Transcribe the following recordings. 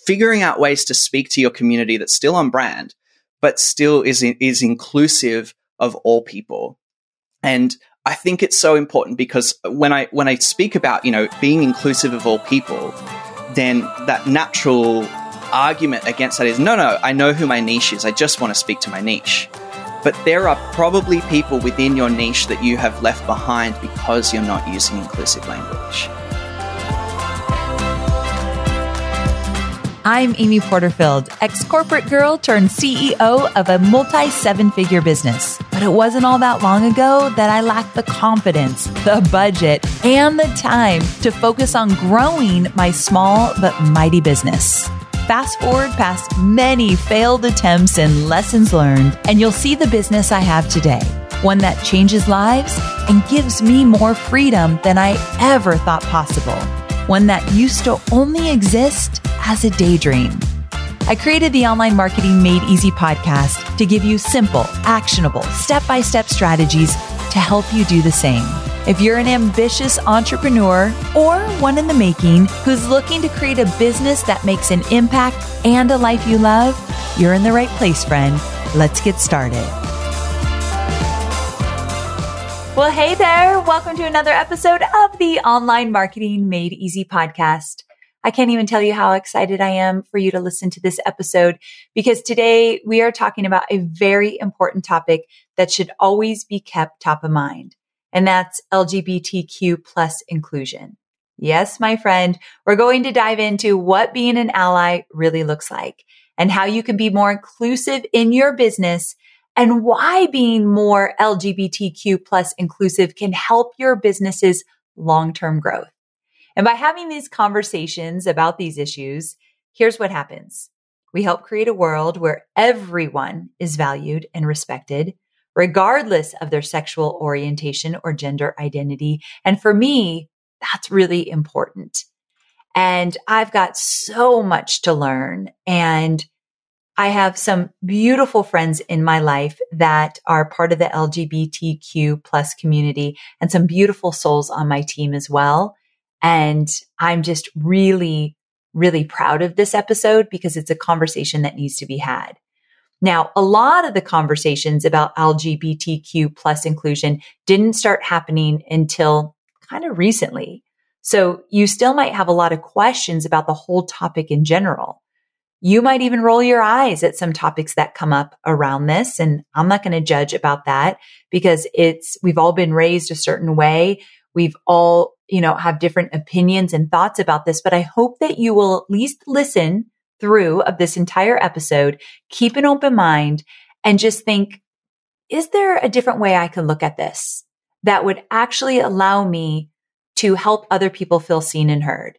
figuring out ways to speak to your community that's still on brand, but still is inclusive of all people. And I think it's so important because when I speak about, being inclusive of all people, then that natural argument against that is, no, I know who my niche is. I just want to speak to my niche. But there are probably people within your niche that you have left behind because you're not using inclusive language. I'm Amy Porterfield, ex-corporate girl turned CEO of a multi-seven-figure business. But it wasn't all that long ago that I lacked the confidence, the budget, and the time to focus on growing my small but mighty business. Fast forward past many failed attempts and lessons learned, and you'll see the business I have today. One that changes lives and gives me more freedom than I ever thought possible. One that used to only exist as a daydream. I created the Online Marketing Made Easy podcast to give you simple, actionable, step-by-step strategies to help you do the same. If you're an ambitious entrepreneur or one in the making who's looking to create a business that makes an impact and a life you love, you're in the right place, friend. Let's get started. Well, hey there. Welcome to another episode of the Online Marketing Made Easy podcast. I can't even tell you how excited I am for you to listen to this episode because today we are talking about a very important topic that should always be kept top of mind, and that's LGBTQ plus inclusion. Yes, my friend, we're going to dive into what being an ally really looks like and how you can be more inclusive in your business and why being more LGBTQ plus inclusive can help your business's long-term growth. And by having these conversations about these issues, here's what happens. We help create a world where everyone is valued and respected, regardless of their sexual orientation or gender identity. And for me, that's really important. And I've got so much to learn. And I have some beautiful friends in my life that are part of the LGBTQ plus community and some beautiful souls on my team as well. And I'm just really, really proud of this episode because it's a conversation that needs to be had. Now, a lot of the conversations about LGBTQ plus inclusion didn't start happening until kind of recently. So you still might have a lot of questions about the whole topic in general. You might even roll your eyes at some topics that come up around this. And I'm not going to judge about that because we've all been raised a certain way. We've all, have different opinions and thoughts about this, but I hope that you will at least listen through of this entire episode, keep an open mind, and just think, is there a different way I can look at this that would actually allow me to help other people feel seen and heard?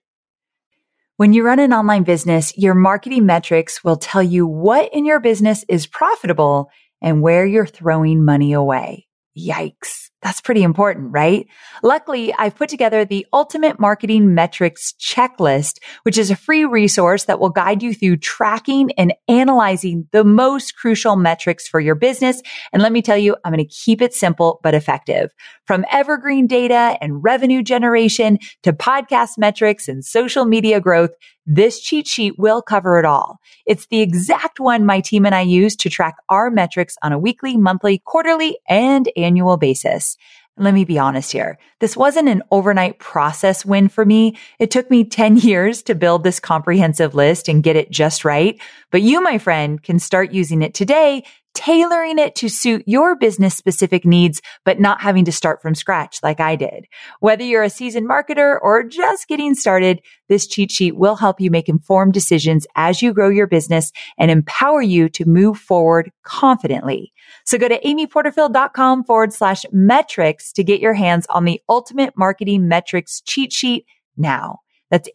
When you run an online business, your marketing metrics will tell you what in your business is profitable and where you're throwing money away. Yikes. That's pretty important, right? Luckily, I've put together the Ultimate Marketing Metrics Checklist, which is a free resource that will guide you through tracking and analyzing the most crucial metrics for your business. And let me tell you, I'm going to keep it simple but effective. From evergreen data and revenue generation to podcast metrics and social media growth, this cheat sheet will cover it all. It's the exact one my team and I use to track our metrics on a weekly, monthly, quarterly, and annual basis. Let me be honest here. This wasn't an overnight process win for me. It took me 10 years to build this comprehensive list and get it just right. But you, my friend, can start using it today, tailoring it to suit your business specific needs, but not having to start from scratch like I did. Whether you're a seasoned marketer or just getting started, this cheat sheet will help you make informed decisions as you grow your business and empower you to move forward confidently. So go to amyporterfield.com/metrics to get your hands on the Ultimate Marketing Metrics cheat sheet now. That's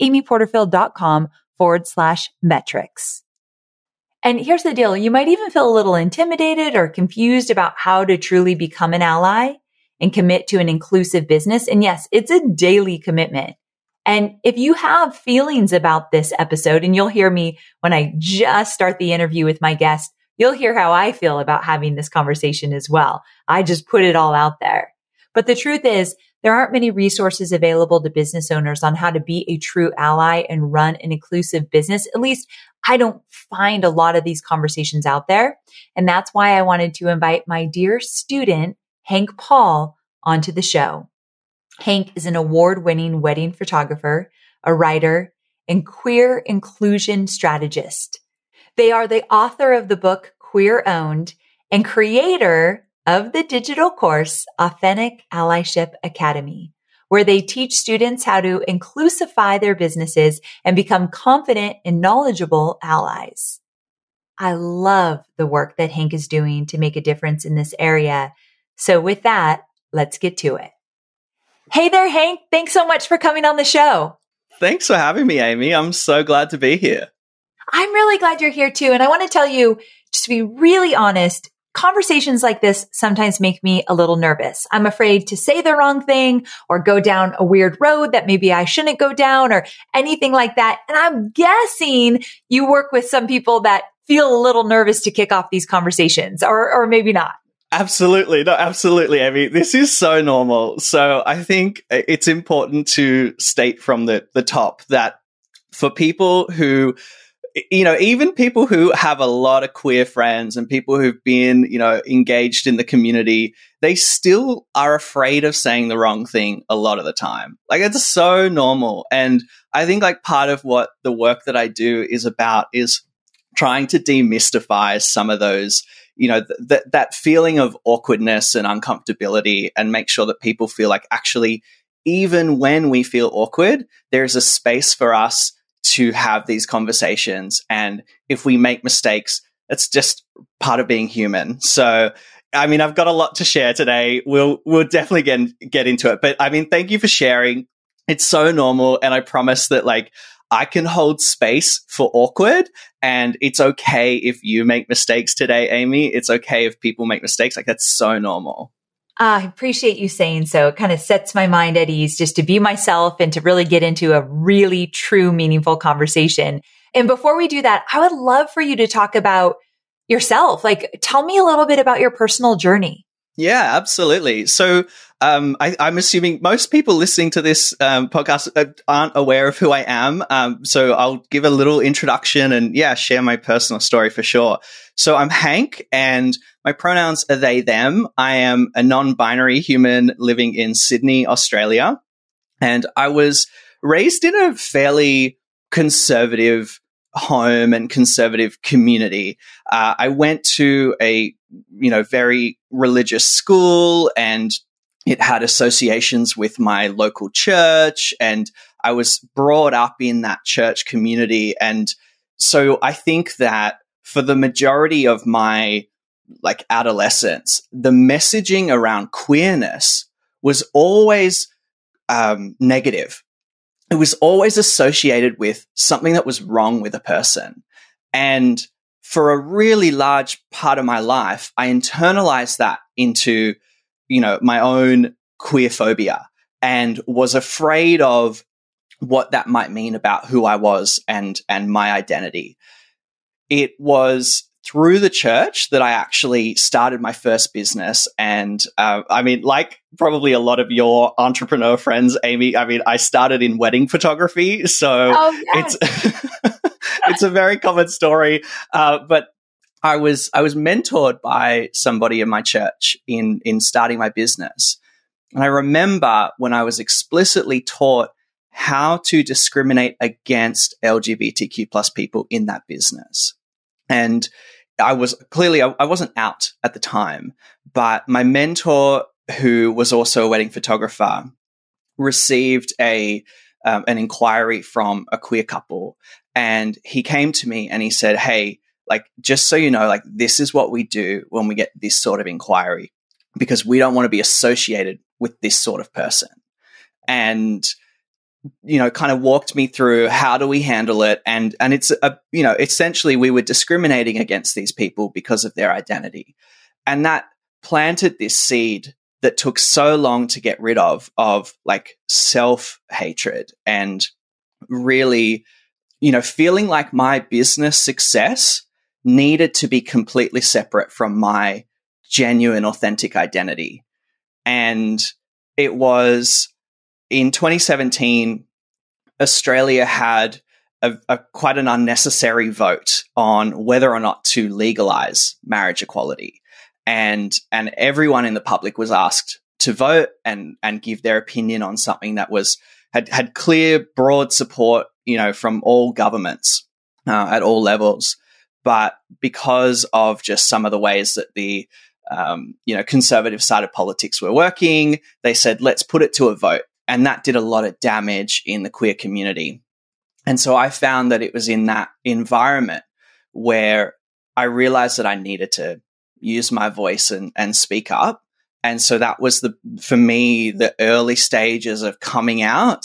amyporterfield.com/metrics. And here's the deal. You might even feel a little intimidated or confused about how to truly become an ally and commit to an inclusive business. And yes, it's a daily commitment. And if you have feelings about this episode, and you'll hear me when I just start the interview with my guest, you'll hear how I feel about having this conversation as well. I just put it all out there. But the truth is, there aren't many resources available to business owners on how to be a true ally and run an inclusive business. At least I don't find a lot of these conversations out there. And that's why I wanted to invite my dear student, Hank Paul, onto the show. Hank is an award-winning wedding photographer, a writer, and queer inclusion strategist. They are the author of the book Queer Owned and creator of the digital course Authentic Allyship Academy, where they teach students how to inclusify their businesses and become confident and knowledgeable allies. I love the work that Hank is doing to make a difference in this area. So with that, let's get to it. Hey there, Hank. Thanks so much for coming on the show. Thanks for having me, Amy. I'm so glad to be here. I'm really glad you're here too. And I want to tell you, just to be really honest, conversations like this sometimes make me a little nervous. I'm afraid to say the wrong thing or go down a weird road that maybe I shouldn't go down or anything like that. And I'm guessing you work with some people that feel a little nervous to kick off these conversations, or maybe not. Absolutely. No, absolutely, Amy. This is so normal. So I think it's important to state from the top that for people who, even people who have a lot of queer friends and people who've been, engaged in the community, they still are afraid of saying the wrong thing a lot of the time. Like, it's so normal. And I think part of what the work that I do is about is trying to demystify some of those, that feeling of awkwardness and uncomfortability, and make sure that people feel like actually, even when we feel awkward, there's a space for us to have these conversations. And if we make mistakes, it's just part of being human. So, I've got a lot to share today. We'll definitely get into it. But thank you for sharing. It's so normal. And I promise that I can hold space for awkward, and it's okay if you make mistakes today, Amy. It's okay if people make mistakes. That's so normal. I appreciate you saying so. It kind of sets my mind at ease just to be myself and to really get into a really true, meaningful conversation. And before we do that, I would love for you to talk about yourself. Tell me a little bit about your personal journey. Yeah, absolutely. So I'm assuming most people listening to this podcast aren't aware of who I am. So I'll give a little introduction and share my personal story for sure. So I'm Hank, and my pronouns are they, them. I am a non-binary human living in Sydney, Australia. And I was raised in a fairly conservative home and conservative community. I went to a, very religious school, and it had associations with my local church, and I was brought up in that church community. And so I think that for the majority of my adolescence, the messaging around queerness was always negative. It was always associated with something that was wrong with a person. And for a really large part of my life, I internalized that into, my own queer phobia, and was afraid of what that might mean about who I was and my identity. It was through the church that I actually started my first business. And probably a lot of your entrepreneur friends, Amy, I started in wedding photography. So it's it's a very common story. But I was mentored by somebody in my church in starting my business. And I remember when I was explicitly taught how to discriminate against LGBTQ plus people in that business. And I wasn't out at the time, but my mentor, who was also a wedding photographer, received an inquiry from a queer couple. And he came to me and he said, hey, just so you know, this is what we do when we get this sort of inquiry, because we don't want to be associated with this sort of person. And kind of walked me through how do we handle it. And it's, essentially we were discriminating against these people because of their identity. And that planted this seed that took so long to get rid of self-hatred, and really, feeling like my business success needed to be completely separate from my genuine, authentic identity. And it was in 2017, Australia had quite an unnecessary vote on whether or not to legalize marriage equality. And everyone in the public was asked to vote and give their opinion on something that had clear, broad support, from all governments at all levels. But because of just some of the ways that the conservative side of politics were working, they said, let's put it to a vote. And that did a lot of damage in the queer community. And so I found that it was in that environment where I realized that I needed to use my voice and speak up. And so that was for me, the early stages of coming out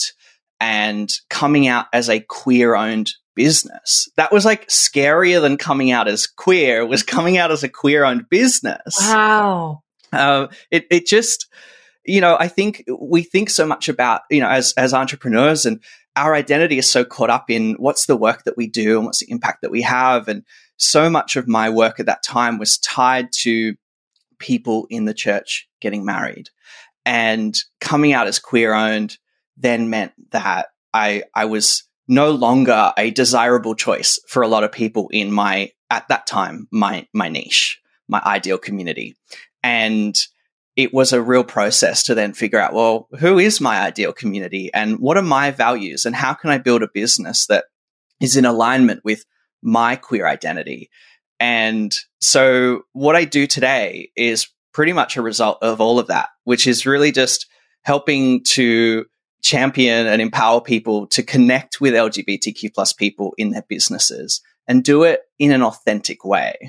as a queer-owned business. That was like scarier than coming out as queer, was coming out as a queer-owned business. Wow. It just, I think we think so much about, as entrepreneurs, and our identity is so caught up in what's the work that we do and what's the impact that we have. And so much of my work at that time was tied to people in the church getting married. And coming out as queer-owned then meant that I was no longer a desirable choice for a lot of people in at that time, my niche, my ideal community. And it was a real process to then figure out, well, who is my ideal community and what are my values and how can I build a business that is in alignment with my queer identity? And so what I do today is pretty much a result of all of that, which is really just helping to champion and empower people to connect with LGBTQ plus people in their businesses and do it in an authentic way.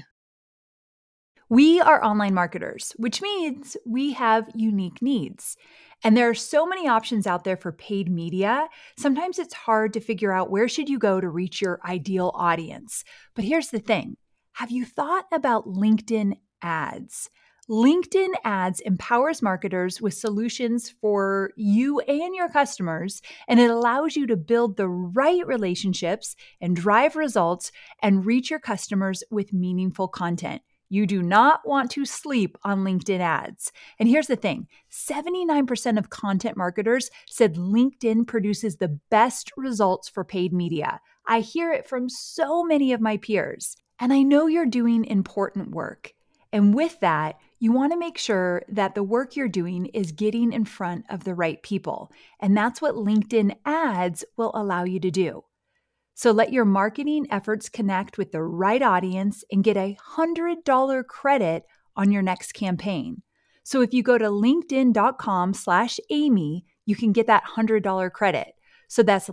We are online marketers, which means we have unique needs. And there are so many options out there for paid media. Sometimes it's hard to figure out where should you go to reach your ideal audience. But here's the thing. Have you thought about LinkedIn ads? LinkedIn ads empowers marketers with solutions for you and your customers, and it allows you to build the right relationships and drive results and reach your customers with meaningful content. You do not want to sleep on LinkedIn ads. And here's the thing, 79% of content marketers said LinkedIn produces the best results for paid media. I hear it from so many of my peers. And I know you're doing important work. And with that, you want to make sure that the work you're doing is getting in front of the right people. And that's what LinkedIn ads will allow you to do. So let your marketing efforts connect with the right audience and get a $100 credit on your next campaign. So if you go to linkedin.com/Amy, you can get that $100 credit. So that's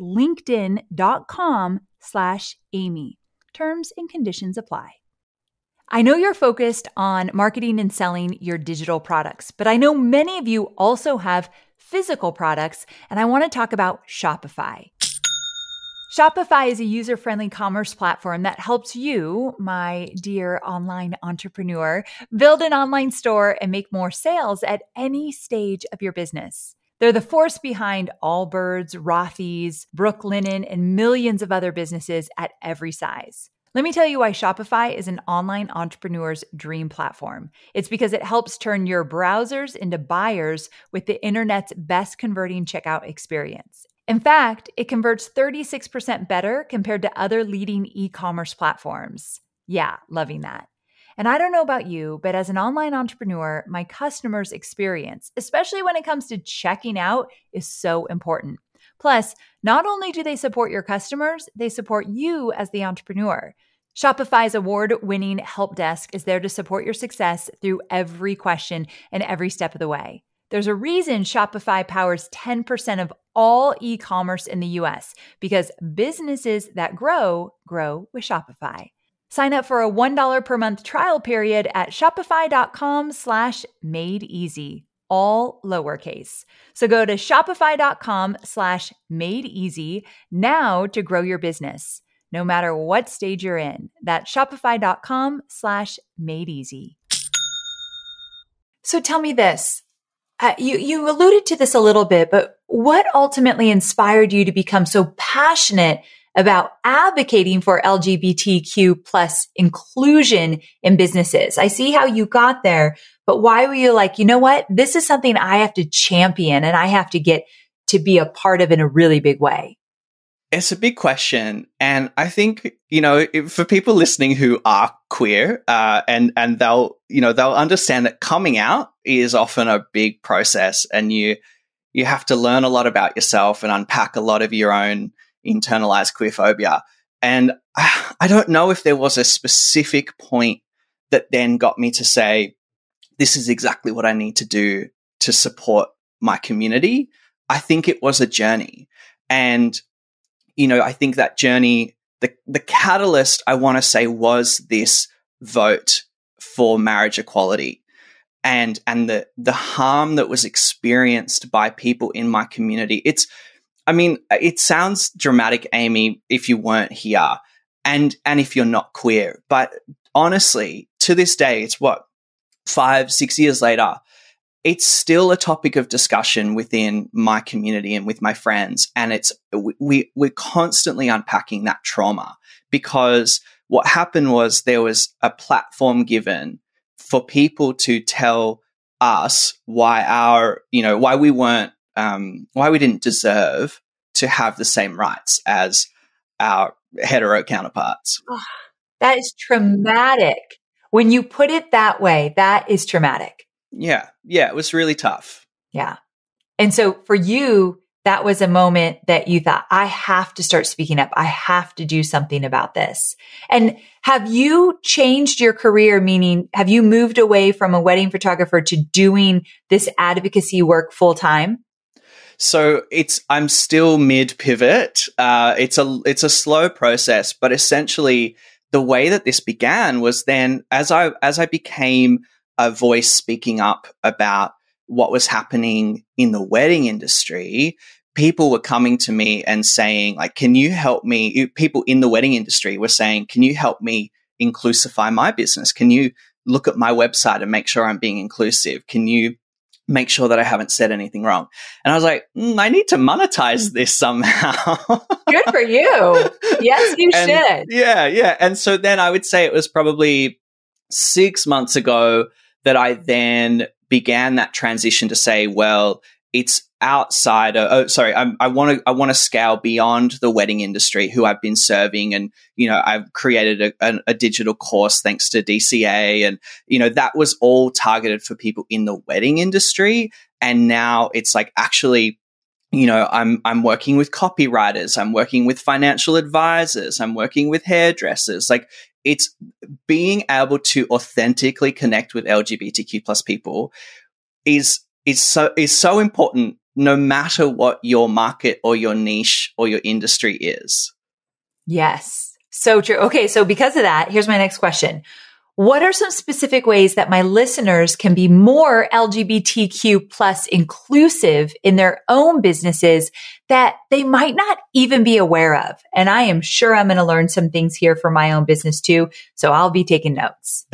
linkedin.com/Amy. Terms and conditions apply. I know you're focused on marketing and selling your digital products, but I know many of you also have physical products, and I want to talk about Shopify. Shopify is a user-friendly commerce platform that helps you, my dear online entrepreneur, build an online store and make more sales at any stage of your business. They're the force behind Allbirds, Rothy's, Brooklinen, and millions of other businesses at every size. Let me tell you why Shopify is an online entrepreneur's dream platform. It's because it helps turn your browsers into buyers with the internet's best converting checkout experience. In fact, it converts 36% better compared to other leading e-commerce platforms. Yeah, loving that. And I don't know about you, but as an online entrepreneur, my customers' experience, especially when it comes to checking out, is so important. Plus, not only do they support your customers, they support you as the entrepreneur. Shopify's award-winning help desk is there to support your success through every question and every step of the way. There's a reason Shopify powers 10% of all e-commerce in the US, because businesses that grow with Shopify. Sign up for a $1 per month trial period at shopify.com/madeeasy, all lowercase. So go to shopify.com/madeeasy now to grow your business, no matter what stage you're in. That's shopify.com/madeeasy. So tell me this. You alluded to this a little bit, but what ultimately inspired you to become so passionate about advocating for LGBTQ plus inclusion in businesses? I see how you got there, but why were you like, you know what? This is something I have to champion and I have to get to be a part of in a really big way? It's a big question. And I think, for people listening who are queer, and they'll understand that coming out is often a big process, and you have to learn a lot about yourself and unpack a lot of your own internalized queerphobia. And I don't know if there was a specific point that then got me to say, this is exactly what I need to do to support my community. I think it was a journey. And I think that journey, the catalyst, I want to say, was this vote for marriage equality, and the harm that was experienced by people in my community. It sounds dramatic, Amy, if you weren't here and if you're not queer, but honestly, to this day, it's 5-6 years later, it's still a topic of discussion within my community and with my friends. And we're constantly unpacking that trauma, because what happened was there was a platform given for people to tell us why we didn't deserve to have the same rights as our hetero counterparts. Oh, that is traumatic. When you put it that way, that is traumatic. Yeah, it was really tough. Yeah. And so for you, that was a moment that you thought, I have to start speaking up. I have to do something about this. And have you changed your career? Meaning, have you moved away from a wedding photographer to doing this advocacy work full time? So I'm still mid pivot. It's a slow process, but essentially the way that this began was then as I became a voice speaking up about what was happening in the wedding industry, people were coming to me and saying, like, can you help me? People in the wedding industry were saying, can you help me inclusify my business? Can you look at my website and make sure I'm being inclusive? Can you make sure that I haven't said anything wrong? And I was like, I need to monetize this somehow. Good for you. Yes, you should. Yeah. And so then I would say it was probably 6 months ago that I then began that transition to say, well, it's outside. I want to scale beyond the wedding industry, who I've been serving, and I've created a digital course thanks to DCA, and that was all targeted for people in the wedding industry. And now it's like, actually, I'm working with copywriters, I'm working with financial advisors, I'm working with hairdressers. Like, it's being able to authentically connect with LGBTQ plus people is so important, no matter what your market or your niche or your industry is. Yes, so true. Okay, so because of that, here's my next question. What are some specific ways that my listeners can be more LGBTQ plus inclusive in their own businesses that they might not even be aware of? And I am sure I'm going to learn some things here for my own business too. So I'll be taking notes.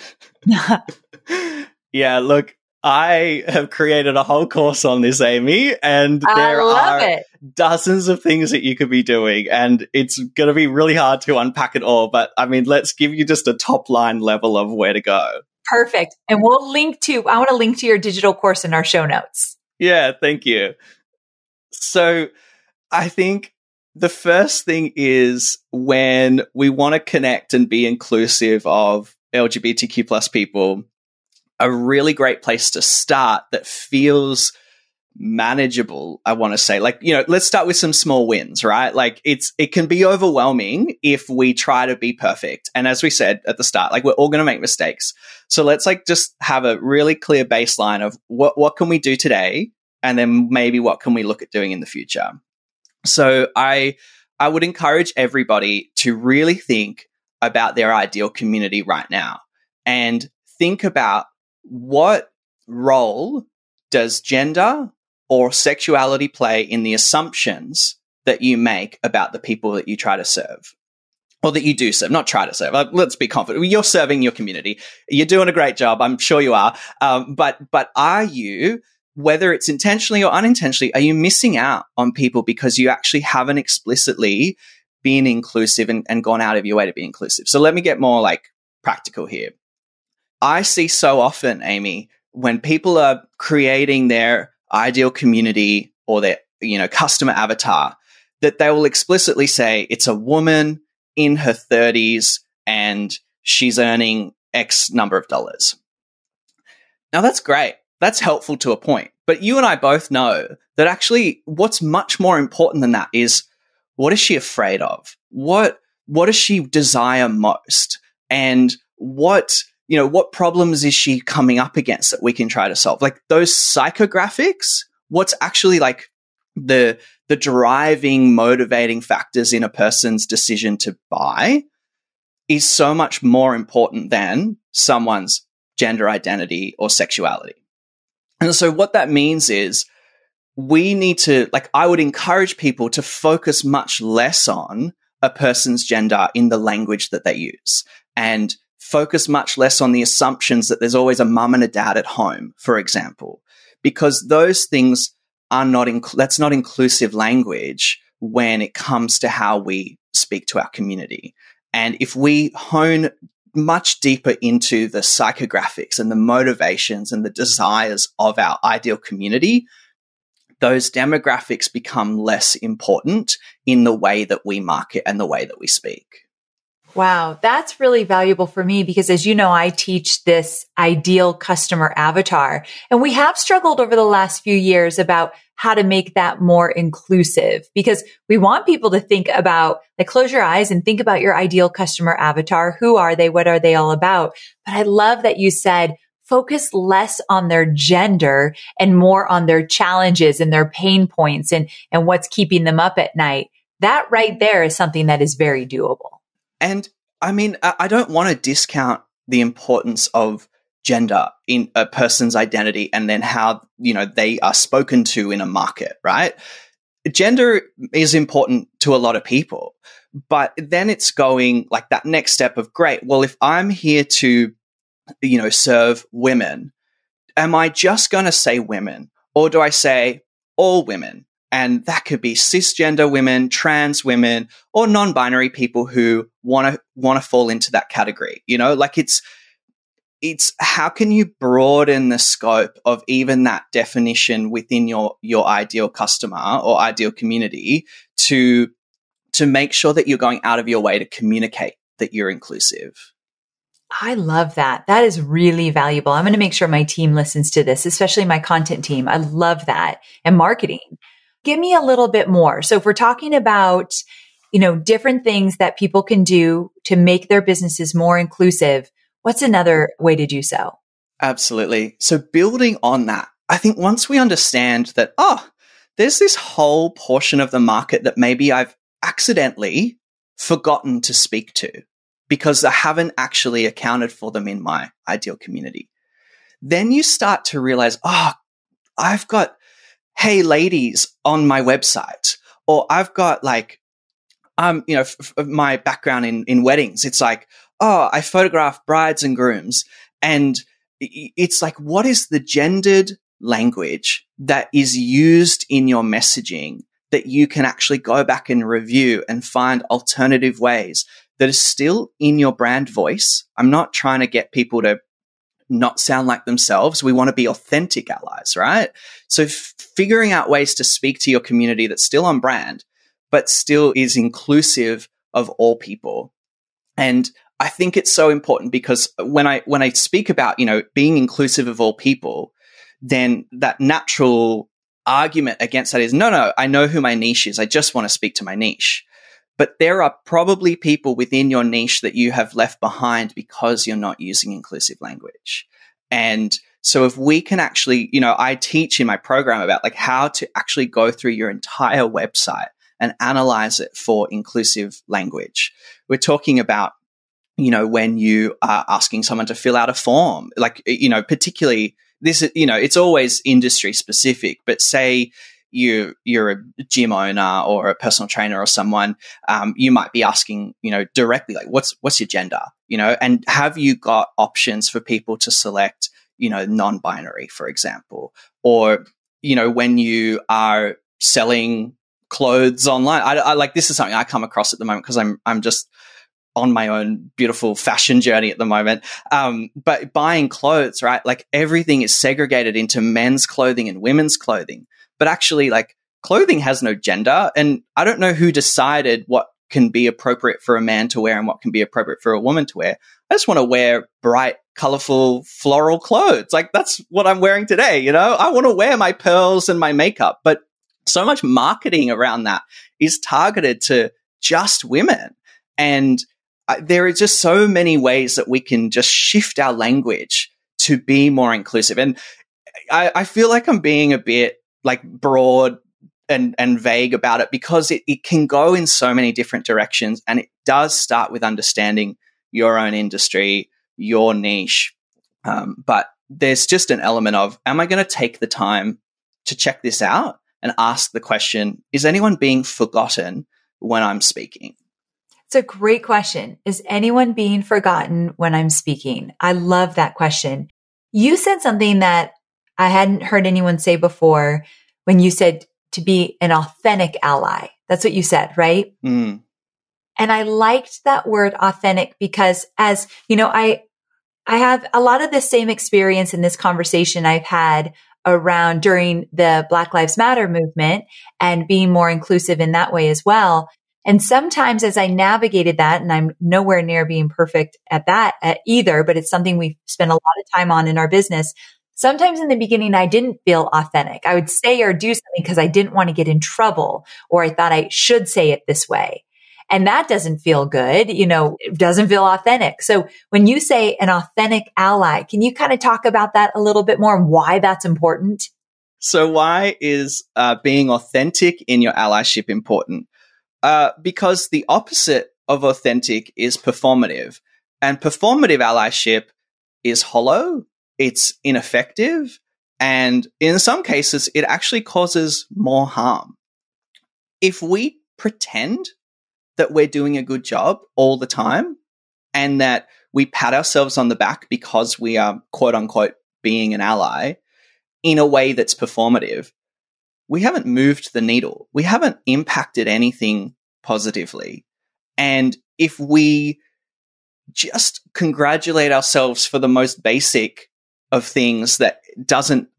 Yeah, look, I have created a whole course on this, Amy, and there are dozens of things that you could be doing, and it's going to be really hard to unpack it all. But let's give you just a top line level of where to go. Perfect. And I want to link to your digital course in our show notes. Yeah, thank you. So I think the first thing is, when we want to connect and be inclusive of LGBTQ plus people, a really great place to start that feels manageable, I want to say, let's start with some small wins, right? Like, it can be overwhelming if we try to be perfect. And as we said at the start, we're all going to make mistakes. So let's just have a really clear baseline of what can we do today? And then maybe what can we look at doing in the future? So I would encourage everybody to really think about their ideal community right now, and think about, what role does gender or sexuality play in the assumptions that you make about the people that you try to serve, or that you do serve, not try to serve. Let's be confident. You're serving your community. You're doing a great job. I'm sure you are. But are you, whether it's intentionally or unintentionally, are you missing out on people because you actually haven't explicitly been inclusive and gone out of your way to be inclusive? So let me get more practical here. I see so often, Amy, when people are creating their ideal community or their, customer avatar, that they will explicitly say it's a woman in her 30s and she's earning X number of dollars. Now that's great. That's helpful to a point. But you and I both know that actually what's much more important than that is, what is she afraid of? What does she desire most? And what problems is she coming up against that we can try to solve? Like those psychographics, what's actually like the driving, motivating factors in a person's decision to buy is so much more important than someone's gender identity or sexuality. And so what that means is we need to, I would encourage people to focus much less on a person's gender in the language that they use, and focus much less on the assumptions that there's always a mum and a dad at home, for example, because those things are that's not inclusive language when it comes to how we speak to our community. And if we hone much deeper into the psychographics and the motivations and the desires of our ideal community, those demographics become less important in the way that we market and the way that we speak. Wow, that's really valuable for me because, as you know, I teach this ideal customer avatar, and we have struggled over the last few years about how to make that more inclusive, because we want people to think about, close your eyes and think about your ideal customer avatar. Who are they? What are they all about? But I love that you said, focus less on their gender and more on their challenges and their pain points and what's keeping them up at night. That right there is something that is very doable. And I mean, I don't want to discount the importance of gender in a person's identity and then how, they are spoken to in a market, right? Gender is important to a lot of people, but then it's going that next step of, great, well, if I'm here to, serve women, am I just going to say women, or do I say all women? And that could be cisgender women, trans women, or non-binary people who want to fall into that category. It's how can you broaden the scope of even that definition within your ideal customer or ideal community to make sure that you're going out of your way to communicate that you're inclusive. I love that. That is really valuable. I'm going to make sure my team listens to this, especially my content team. I love that. And marketing. Give me a little bit more. So if we're talking about, different things that people can do to make their businesses more inclusive, what's another way to do so? Absolutely. So building on that, I think once we understand that, there's this whole portion of the market that maybe I've accidentally forgotten to speak to because I haven't actually accounted for them in my ideal community. Then you start to realize, I've got hey ladies on my website, or I've got my background in weddings. It's I photograph brides and grooms. And it's what is the gendered language that is used in your messaging that you can actually go back and review and find alternative ways that is still in your brand voice? I'm not trying to get people to not sound like themselves. We want to be authentic allies, right? So figuring out ways to speak to your community that's still on brand, but still is inclusive of all people. And I think it's so important because when I speak about, being inclusive of all people, then that natural argument against that is, no, I know who my niche is. I just want to speak to my niche. But there are probably people within your niche that you have left behind because you're not using inclusive language. And so if we can actually, I teach in my program about how to actually go through your entire website and analyze it for inclusive language. We're talking about, when you are asking someone to fill out a form, particularly this, it's always industry specific, but say you're a gym owner or a personal trainer or someone, you might be asking, directly, what's your gender, and have you got options for people to select, non-binary, for example, or, when you are selling clothes online, I this is something I come across at the moment because I'm just on my own beautiful fashion journey at the moment. But buying clothes, right? Like everything is segregated into men's clothing and women's clothing. But actually, like clothing has no gender. And I don't know who decided what can be appropriate for a man to wear and what can be appropriate for a woman to wear. I just want to wear bright, colorful, floral clothes. Like that's what I'm wearing today. You know, I want to wear my pearls and my makeup, but so much marketing around that is targeted to just women. And there are just so many ways that we can just shift our language to be more inclusive. And I feel like I'm being a bit like broad and vague about it because it can go in so many different directions. And it does start with understanding your own industry, your niche. But there's just an element of, am I going to take the time to check this out and ask the question, is anyone being forgotten when I'm speaking? It's a great question. Is anyone being forgotten when I'm speaking? I love that question. You said something that I hadn't heard anyone say before when you said to be an authentic ally. That's what you said, right? Mm. And I liked that word authentic because as you know, I have a lot of the same experience in this conversation I've had around during the Black Lives Matter movement and being more inclusive in that way as well. And sometimes as I navigated that, and I'm nowhere near being perfect at that either, but it's something we've spent a lot of time on in our business. Sometimes in the beginning, I didn't feel authentic. I would say or do something because I didn't want to get in trouble, or I thought I should say it this way. And that doesn't feel good. You know, it doesn't feel authentic. So when you say an authentic ally, can you kind of talk about that a little bit more and why that's important? So why is being authentic in your allyship important? Because the opposite of authentic is performative. And performative allyship is hollow, it's ineffective, and in some cases, it actually causes more harm. If we pretend that we're doing a good job all the time and that we pat ourselves on the back because we are, quote unquote, being an ally in a way that's performative, we haven't moved the needle. We haven't impacted anything positively. And if we just congratulate ourselves for the most basic of things that doesn't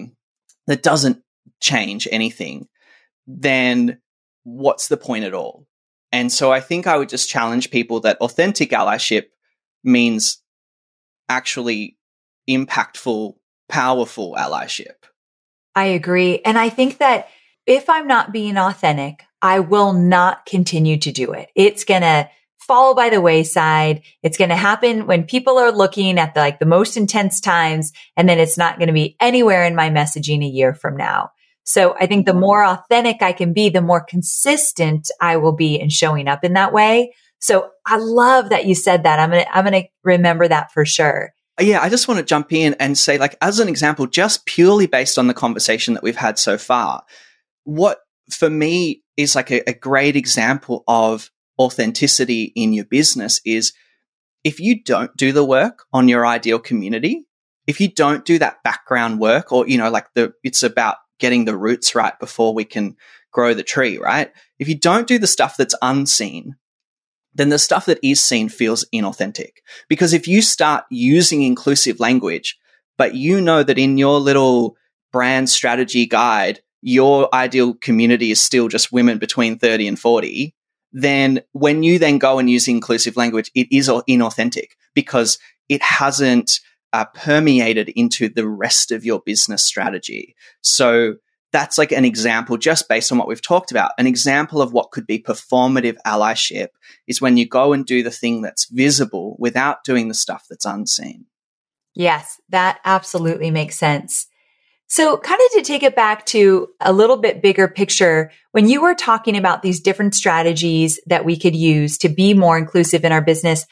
change anything, then what's the point at all? And so I think I would just challenge people that authentic allyship means actually impactful, powerful allyship. I agree. And I think that if I'm not being authentic, I will not continue to do it. It's going to fall by the wayside. It's going to happen when people are looking at the most intense times, and then it's not going to be anywhere in my messaging a year from now. So I think the more authentic I can be, the more consistent I will be in showing up in that way. So I love that you said that. I'm going to remember that for sure. Yeah, I just want to jump in and say, as an example, just purely based on the conversation that we've had so far, what for me is a great example of authenticity in your business is if you don't do the work on your ideal community, if you don't do that background work, or, it's about getting the roots right before we can grow the tree, right? If you don't do the stuff that's unseen, then the stuff that is seen feels inauthentic. Because if you start using inclusive language, but you know that in your little brand strategy guide, your ideal community is still just women between 30 and 40, then when you then go and use inclusive language, it is inauthentic because it hasn't permeated into the rest of your business strategy. So that's an example, just based on what we've talked about. An example of what could be performative allyship is when you go and do the thing that's visible without doing the stuff that's unseen. Yes, that absolutely makes sense. So kind of to take it back to a little bit bigger picture, when you were talking about these different strategies that we could use to be more inclusive in our business,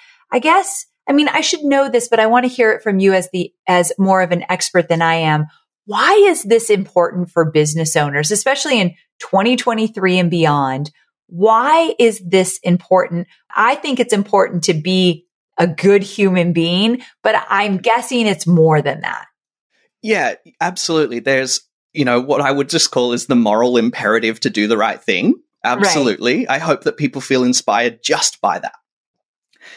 I should know this, but I want to hear it from you as more of an expert than I am. Why is this important for business owners, especially in 2023 and beyond? Why is this important? I think it's important to be a good human being, but I'm guessing it's more than that. Yeah, absolutely. There's, what I would just call is the moral imperative to do the right thing. Absolutely. Right. I hope that people feel inspired just by that.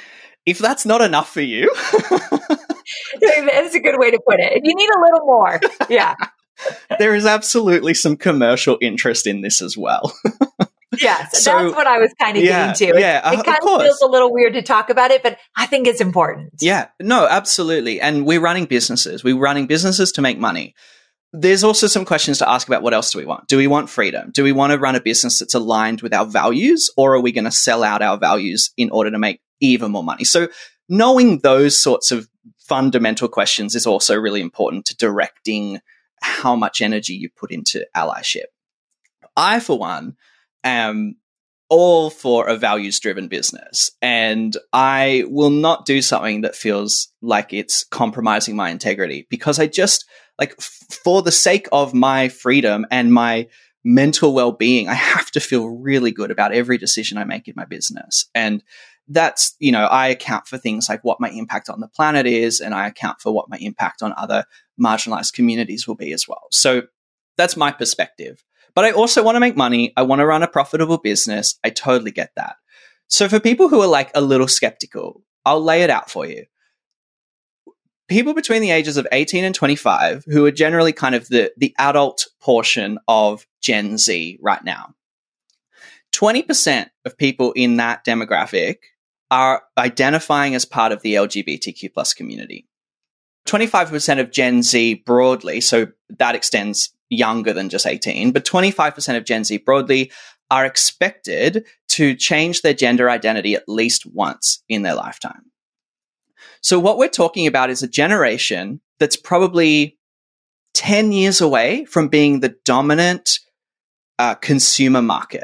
if that's not enough for you, that's a good way to put it. If you need a little more, yeah. There is absolutely some commercial interest in this as well. Yes, so, that's what I was kind of getting to. It kind of feels a little weird to talk about it, but I think it's important. Yeah, no, absolutely. And we're running businesses. We're running businesses to make money. There's also some questions to ask about what else do we want? Do we want freedom? Do we want to run a business that's aligned with our values, or are we going to sell out our values in order to make even more money? So knowing those sorts of fundamental questions is also really important to directing how much energy you put into allyship. I, for one, am all for a values-driven business, and I will not do something that feels like it's compromising my integrity, because I just, like, for the sake of my freedom and my mental well-being, I have to feel really good about every decision I make in my business. And that's, I account for things like what my impact on the planet is, and I account for what my impact on other marginalized communities will be as well. So that's my perspective. But I also want to make money. I want to run a profitable business. I totally get that. So for people who are like a little skeptical, I'll lay it out for you. People between the ages of 18 and 25, who are generally kind of the adult portion of Gen Z right now, 20% of people in that demographic are identifying as part of the LGBTQ plus community. 25% of Gen Z broadly, so that extends younger than just 18, but 25% of Gen Z broadly are expected to change their gender identity at least once in their lifetime. So what we're talking about is a generation that's probably 10 years away from being the dominant consumer market.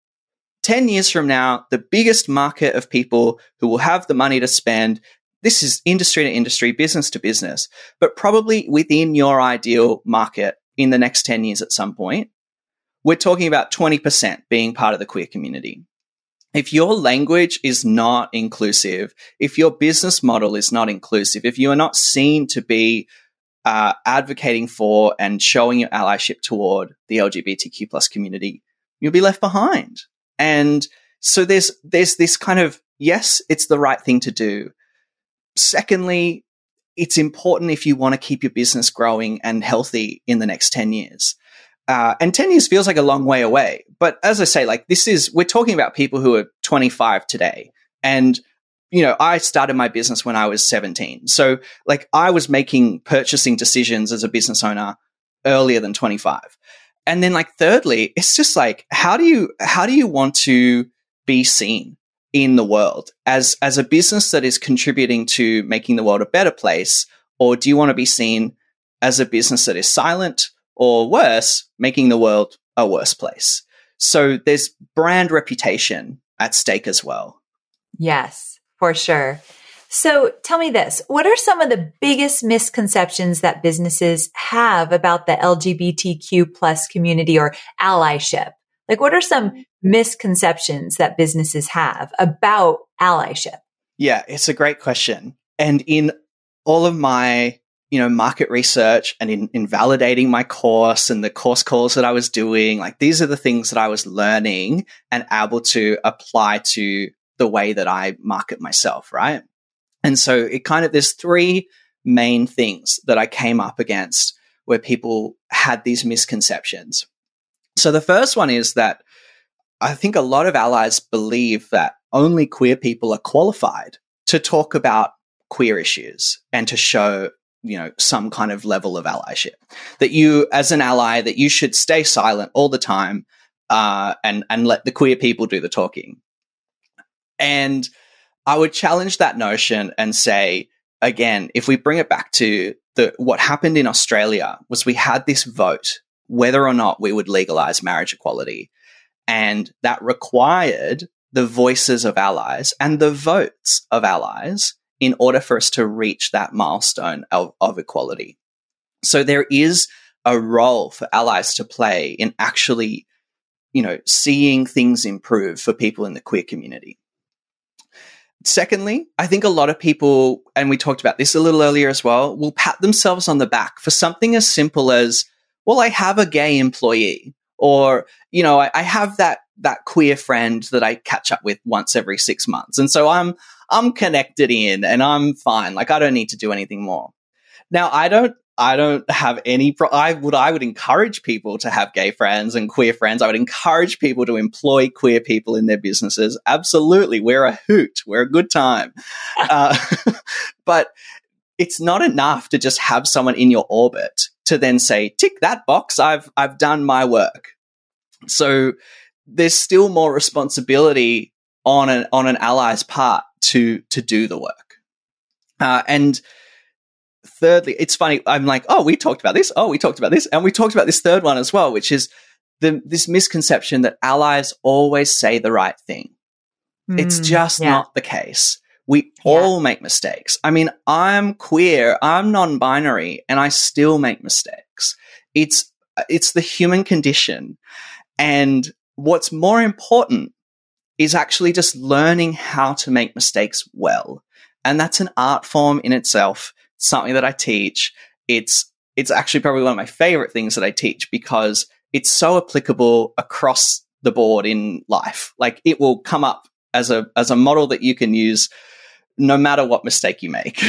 10 years from now, the biggest market of people who will have the money to spend. This is industry to industry, business to business, but probably within your ideal market in the next 10 years at some point, we're talking about 20% being part of the queer community. If your language is not inclusive, if your business model is not inclusive, if you are not seen to be advocating for and showing your allyship toward the LGBTQ plus community, you'll be left behind. And so there's this kind of, yes, it's the right thing to do. Secondly, it's important if you want to keep your business growing and healthy in the next 10 years. And 10 years feels like a long way away. But as I say, like we're talking about people who are 25 today. And, I started my business when I was 17. So like I was making purchasing decisions as a business owner earlier than 25. And then like thirdly, it's just like, how do you want to be seen in the world as a business that is contributing to making the world a better place? Or do you want to be seen as a business that is silent, or worse, making the world a worse place? So there's brand reputation at stake as well. Yes, for sure. So tell me this, what are some of the biggest misconceptions that businesses have about the LGBTQ plus community or allyship? Like, what are some misconceptions that businesses have about allyship? Yeah, it's a great question. And in all of my, market research and in validating my course and the course calls that I was doing, like these are the things that I was learning and able to apply to the way that I market myself, right? And so there's three main things that I came up against where people had these misconceptions. So the first one is that I think a lot of allies believe that only queer people are qualified to talk about queer issues and to show, some kind of level of allyship. That you, as an ally, that you should stay silent all the time and let the queer people do the talking. And I would challenge that notion and say, again, if we bring it back to what happened in Australia was we had this vote whether or not we would legalize marriage equality. And that required the voices of allies and the votes of allies in order for us to reach that milestone of equality. So there is a role for allies to play in actually, seeing things improve for people in the queer community. Secondly, I think a lot of people, and we talked about this a little earlier as well, will pat themselves on the back for something as simple as, well, I have a gay employee, or, I have that that queer friend that I catch up with once every 6 months. And so I'm connected in and I'm fine. Like I don't need to do anything more. Now I don't have any I would encourage people to have gay friends and queer friends. I would encourage people to employ queer people in their businesses. Absolutely. We're a hoot. We're a good time. But it's not enough to just have someone in your orbit to then say, tick that box. I've done my work. So there's still more responsibility on an ally's part to do the work. And thirdly, it's funny. I'm like, oh, we talked about this. Oh, we talked about this. And we talked about this third one as well, which is this misconception that allies always say the right thing. It's just not the case. We all make mistakes. I mean, I'm queer, I'm non-binary, and I still make mistakes. It's the human condition. And what's more important is actually just learning how to make mistakes well. And that's an art form in itself, something that I teach. It's actually probably one of my favorite things that I teach because it's so applicable across the board in life. Like it will come up as a model that you can use no matter what mistake you make.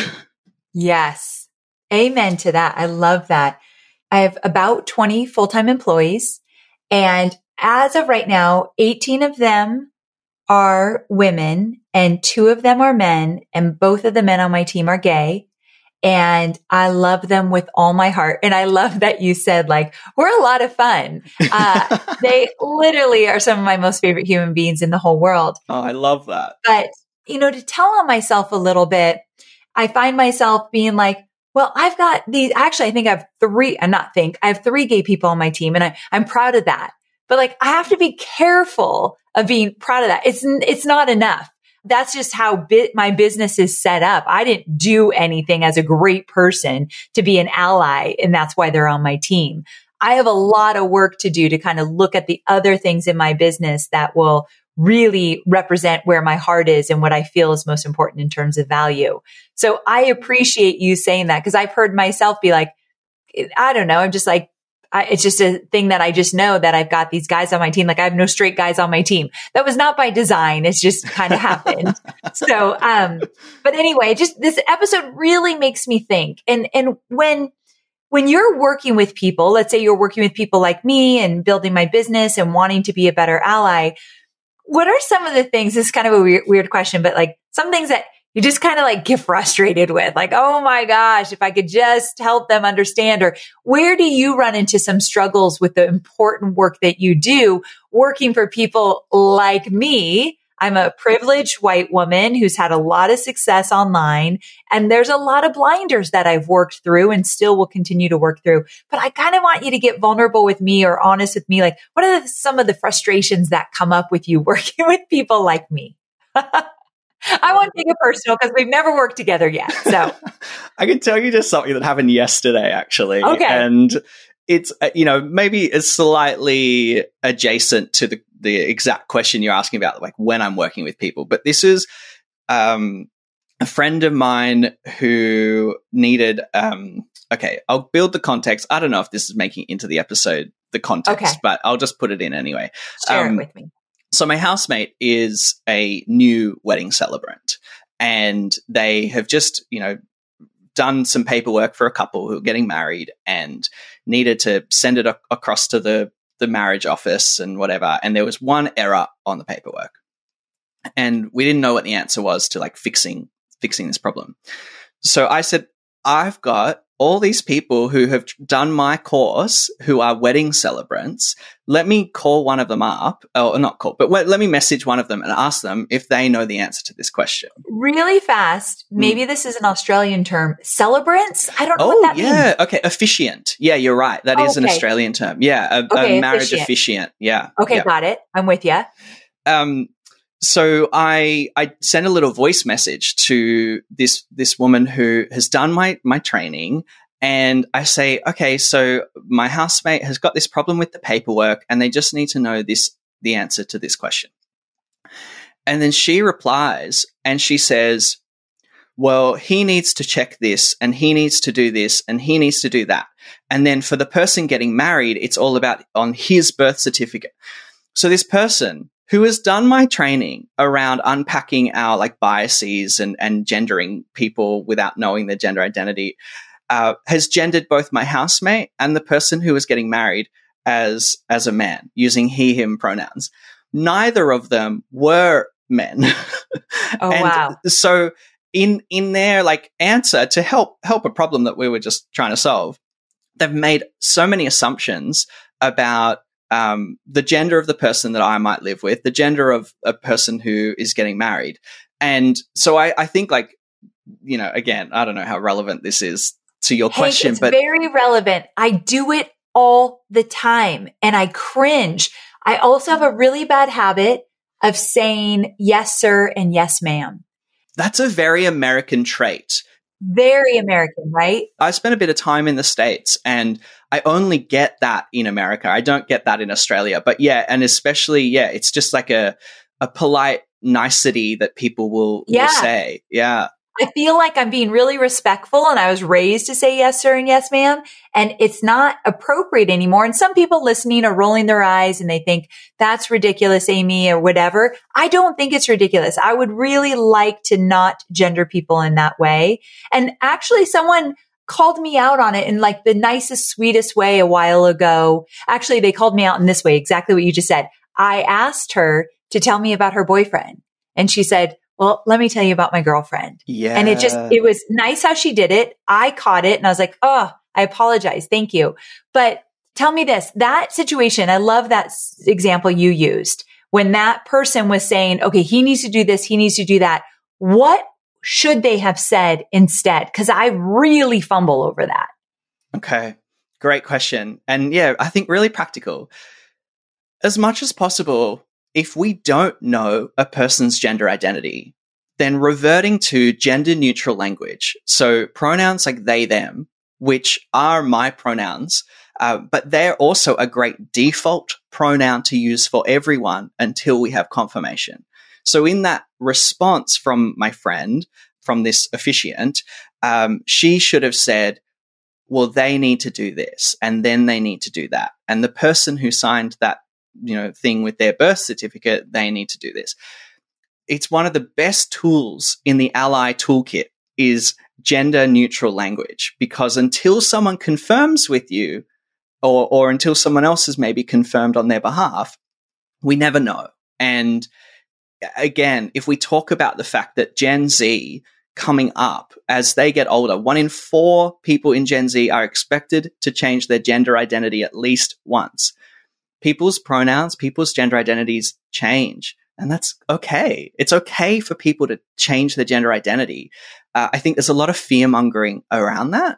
Yes. Amen to that. I love that. I have about 20 full-time employees, and as of right now, 18 of them are women and 2 of them are men, and both of the men on my team are gay. And I love them with all my heart. And I love that you said, like, we're a lot of fun. They literally are some of my most favorite human beings in the whole world. Oh, I love that. But, to tell on myself a little bit, I find myself being like, well, I've got these, actually, I think I have 3, I have 3 gay people on my team, and I'm proud of that. But like, I have to be careful of being proud of that. It's not enough. That's just how my business is set up. I didn't do anything as a great person to be an ally, and that's why they're on my team. I have a lot of work to do to kind of look at the other things in my business that will really represent where my heart is and what I feel is most important in terms of value. So I appreciate you saying that, because I've heard myself be like, I don't know, I'm just like, it's just a thing that I just know that I've got these guys on my team. Like I have no straight guys on my team. That was not by design. It's just kind of happened. So, but anyway, just this episode really makes me think. And when you're working with people, let's say you're working with people like me and building my business and wanting to be a better ally, what are some of the things, this is kind of a weird question, but like some things that you just kind of like get frustrated with, like, oh my gosh, if I could just help them understand, or where do you run into some struggles with the important work that you do working for people like me? I'm a privileged white woman who's had a lot of success online, and there's a lot of blinders that I've worked through and still will continue to work through. But I kind of want you to get vulnerable with me or honest with me. Like, what are some of the frustrations that come up with you working with people like me? I won't take it personal because we've never worked together yet. So I can tell you just something that happened yesterday, actually. Okay. And it's, maybe it's slightly adjacent to the exact question you're asking about, like when I'm working with people. But this is a friend of mine who needed, okay, I'll build the context. I don't know if this is making into the episode, the context, but I'll just put it in anyway. Share it with me. So my housemate is a new wedding celebrant, and they have just, done some paperwork for a couple who are getting married and needed to send it across to the marriage office and whatever. And there was one error on the paperwork, and we didn't know what the answer was to like fixing this problem. So I said, I've got all these people who have done my course who are wedding celebrants. Let me call one of them up, or not call, but let me message one of them and ask them if they know the answer to this question. Really fast. Maybe this is an Australian term. Celebrants? I don't know what that means. Okay. Officiant. Yeah, you're right. That is an Australian term. Yeah. A marriage officiant. Yeah. Okay. Yeah. Got it. I'm with you. So I sent a little voice message to this woman who has done my training, and I say, okay, so my housemate has got this problem with the paperwork, and they just need to know the answer to this question. And then she replies and she says, well, he needs to check this, and he needs to do this, and he needs to do that. And then for the person getting married, it's all about on his birth certificate. So this person who has done my training around unpacking our like biases and gendering people without knowing their gender identity, has gendered both my housemate and the person who was getting married as a man using he, him pronouns. Neither of them were men. Oh, wow. So in their like answer to help a problem that we were just trying to solve, they've made so many assumptions about the gender of the person that I might live with, the gender of a person who is getting married. And so I think like, you know, again, I don't know how relevant this is to your question, it's but very relevant. I do it all the time and I cringe. I also have a really bad habit of saying yes, sir, and yes, ma'am. That's a very American trait. Very American, right? I spent a bit of time in the States and I only get that in America. I don't get that in Australia. But yeah, and especially, yeah, it's just like a polite nicety that people will say. Yeah. I feel like I'm being really respectful and I was raised to say yes, sir, and yes, ma'am. And it's not appropriate anymore. And some people listening are rolling their eyes and they think that's ridiculous, Amy, or whatever. I don't think it's ridiculous. I would really like to not gender people in that way. And actually someone called me out on it in like the nicest, sweetest way a while ago. Actually, they called me out in this way, exactly what you just said. I asked her to tell me about her boyfriend and she said, well, let me tell you about my girlfriend. Yeah. And it was nice how she did it. I caught it and I was like, oh, I apologize. Thank you. But tell me this, that situation, I love that example you used when that person was saying, okay, he needs to do this. He needs to do that. What should they have said instead? Because I really fumble over that. Okay. Great question. And yeah, I think really practical. As much as possible, if we don't know a person's gender identity, then reverting to gender neutral language. So pronouns like they, them, which are my pronouns, but they're also a great default pronoun to use for everyone until we have confirmation. So in that response from my friend, from this officiant, she should have said, well, they need to do this and then they need to do that. And the person who signed that thing with their birth certificate, they need to do this. It's one of the best tools in the Ally toolkit is gender neutral language, because until someone confirms with you or until someone else has maybe confirmed on their behalf, we never know. And again, if we talk about the fact that Gen Z coming up as they get older, 1 in 4 people in Gen Z are expected to change their gender identity at least once. People's pronouns, people's gender identities change, and that's okay. It's okay for people to change their gender identity. I think there's a lot of fear mongering around that.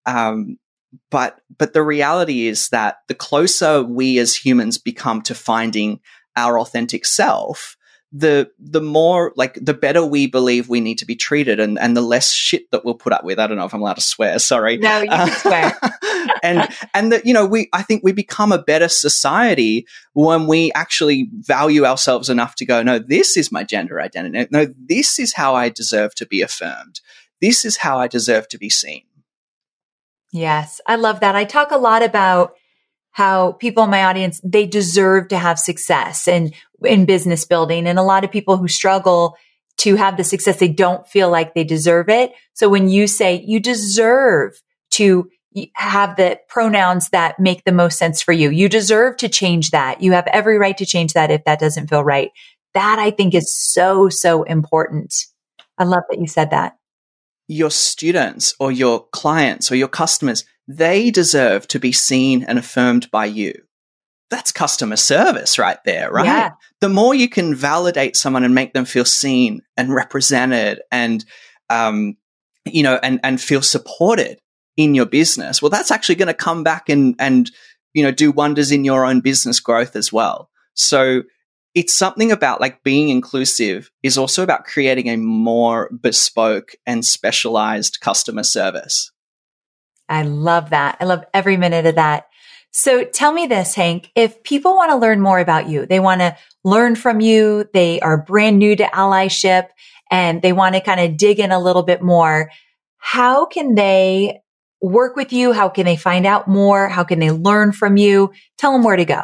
But the reality is that the closer we as humans become to finding our authentic self, the more, like, the better we believe we need to be treated and the less shit that we'll put up with. I don't know if I'm allowed to swear. Sorry. No, you can swear. and that, I think we become a better society when we actually value ourselves enough to go, no, this is my gender identity. No, this is how I deserve to be affirmed. This is how I deserve to be seen. Yes. I love that. I talk a lot about how people in my audience, they deserve to have success and in business building. And a lot of people who struggle to have the success, they don't feel like they deserve it. So when you say you deserve to have the pronouns that make the most sense for you, you deserve to change that. You have every right to change that if that doesn't feel right. That I think is so, so important. I love that you said that. Your students or your clients or your customers, they deserve to be seen and affirmed by you. That's customer service right there, right? Yeah. The more you can validate someone and make them feel seen and represented and, and feel supported in your business, well, that's actually going to come back and do wonders in your own business growth as well. So it's something about, like, being inclusive is also about creating a more bespoke and specialized customer service. I love that. I love every minute of that. So tell me this, Hank, if people want to learn more about you, they want to learn from you, they are brand new to allyship and they want to kind of dig in a little bit more, how can they work with you? How can they find out more? How can they learn from you? Tell them where to go.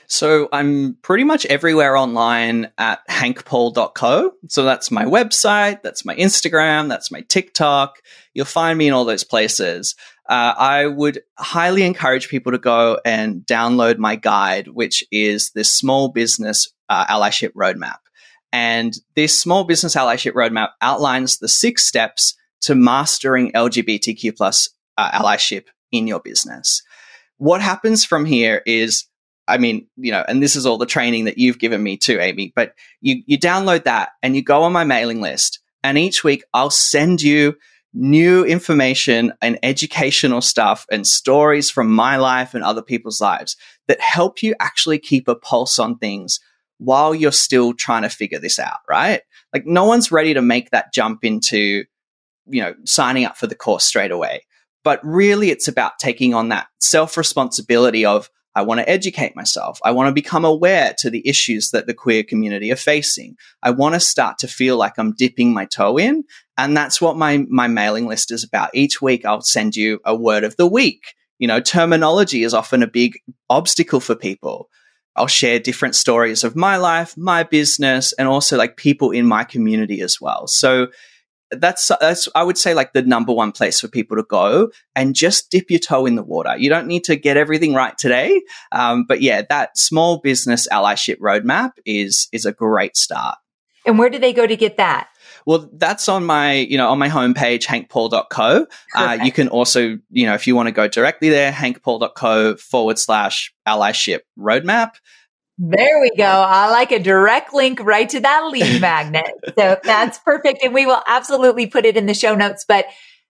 So I'm pretty much everywhere online at hankpaul.co. So that's my website, that's my Instagram, that's my TikTok. You'll find me in all those places. I would highly encourage people to go and download my guide, which is the Small Business Allyship Roadmap. And this Small Business Allyship Roadmap outlines the 6 steps to mastering LGBTQ plus allyship in your business. What happens from here is, and this is all the training that you've given me too, Amy, but you download that and you go on my mailing list. And each week I'll send you new information and educational stuff and stories from my life and other people's lives that help you actually keep a pulse on things while you're still trying to figure this out, right? Like no one's ready to make that jump into, signing up for the course straight away. But really it's about taking on that self-responsibility of, I want to educate myself. I want to become aware to the issues that the queer community are facing. I want to start to feel like I'm dipping my toe in. And that's what my mailing list is about. Each week, I'll send you a word of the week. Terminology is often a big obstacle for people. I'll share different stories of my life, my business, and also like people in my community as well. So that's I would say like the number one place for people to go and just dip your toe in the water. You don't need to get everything right today. But yeah, that Small Business Allyship Roadmap is a great start. And where do they go to get that? Well, that's on my, on my homepage, hankpaul.co. You can also, if you want to go directly there, hankpaul.co/allyship roadmap. There we go. I like a direct link right to that lead magnet. So that's perfect. And we will absolutely put it in the show notes, but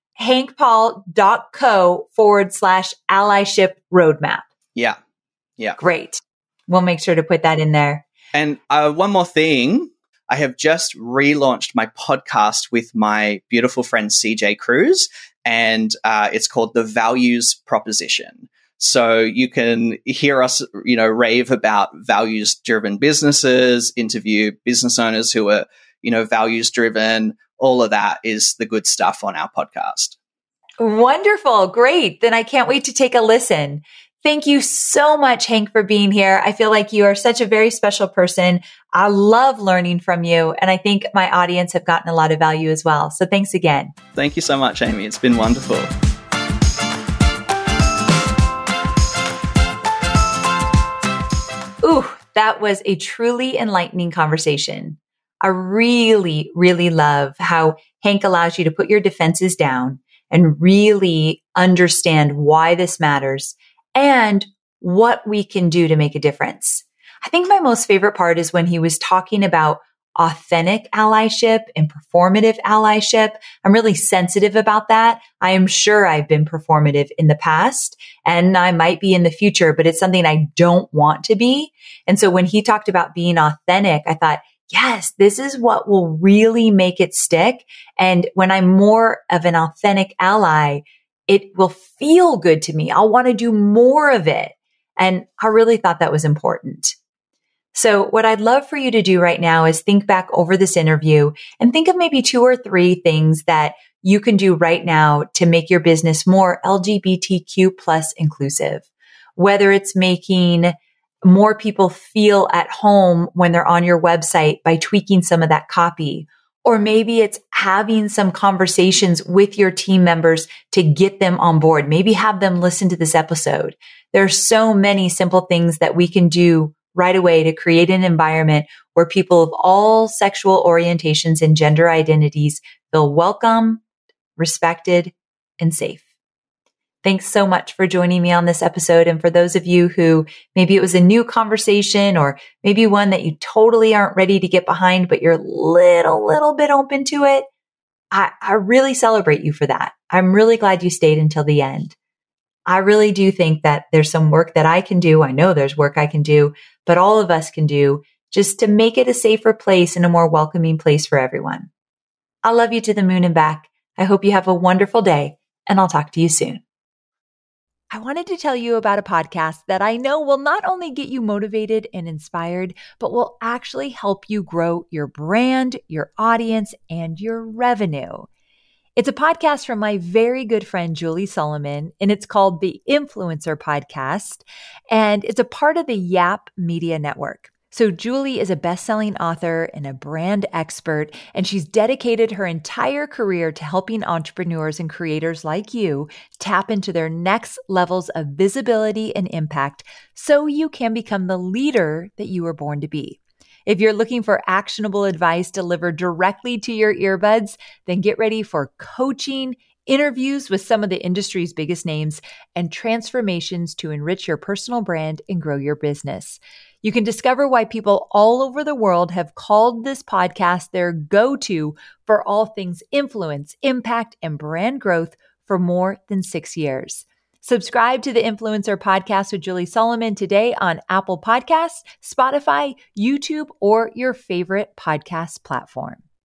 hankpaul.co/allyship roadmap. Yeah. Yeah. Great. We'll make sure to put that in there. And one more thing. I have just relaunched my podcast with my beautiful friend CJ Cruz, and it's called The Values Proposition. So you can hear us, rave about values-driven businesses, interview business owners who are, values-driven. All of that is the good stuff on our podcast. Wonderful. Great. Then I can't wait to take a listen. Thank you so much, Hank, for being here. I feel like you are such a very special person. I love learning from you, and I think my audience have gotten a lot of value as well. So thanks again. Thank you so much, Amy. It's been wonderful. Ooh, that was a truly enlightening conversation. I really, really love how Hank allows you to put your defenses down and really understand why this matters and what we can do to make a difference. I think my most favorite part is when he was talking about authentic allyship and performative allyship. I'm really sensitive about that. I am sure I've been performative in the past and I might be in the future, but it's something I don't want to be. And so when he talked about being authentic, I thought, yes, this is what will really make it stick. And when I'm more of an authentic ally, it will feel good to me. I'll want to do more of it. And I really thought that was important. So what I'd love for you to do right now is think back over this interview and think of maybe 2 or 3 things that you can do right now to make your business more LGBTQ plus inclusive. Whether it's making more people feel at home when they're on your website by tweaking some of that copy, or maybe it's having some conversations with your team members to get them on board. Maybe have them listen to this episode. There are so many simple things that we can do right away to create an environment where people of all sexual orientations and gender identities feel welcome, respected, and safe. Thanks so much for joining me on this episode. And for those of you who maybe it was a new conversation or maybe one that you totally aren't ready to get behind, but you're little bit open to it, I really celebrate you for that. I'm really glad you stayed until the end. I really do think that there's some work that I can do. I know there's work I can do, but all of us can do just to make it a safer place and a more welcoming place for everyone. I love you to the moon and back. I hope you have a wonderful day, and I'll talk to you soon. I wanted to tell you about a podcast that I know will not only get you motivated and inspired, but will actually help you grow your brand, your audience, and your revenue. It's a podcast from my very good friend, Julie Solomon, and it's called The Influencer Podcast, and it's a part of the Yap Media Network. So Julie is a best-selling author and a brand expert, and she's dedicated her entire career to helping entrepreneurs and creators like you tap into their next levels of visibility and impact so you can become the leader that you were born to be. If you're looking for actionable advice delivered directly to your earbuds, then get ready for coaching, interviews with some of the industry's biggest names, and transformations to enrich your personal brand and grow your business. You can discover why people all over the world have called this podcast their go-to for all things influence, impact, and brand growth for more than 6 years. Subscribe to the Influencer Podcast with Julie Solomon today on Apple Podcasts, Spotify, YouTube, or your favorite podcast platform.